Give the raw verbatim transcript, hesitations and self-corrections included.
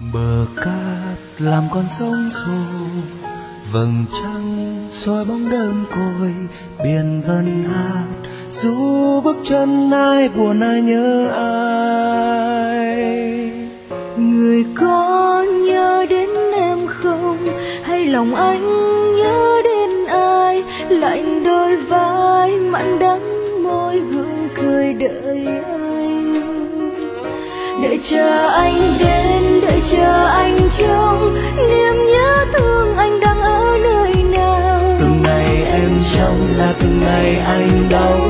Bờ cát làm con sóng xô, vầng trăng soi bóng đơn côi, biển vần hát dù bước chân ai buồn ai nhớ ai. Người có nhớ đến em không, hay lòng anh nhớ đến ai? Lạnh đôi vai mặn đắng môi gượng cười đợi anh, đợi chờ anh đến, đợi chờ anh trong niềm nhớ thương anh đang ở nơi nào. Từng ngày em trong là từng ngày anh đau,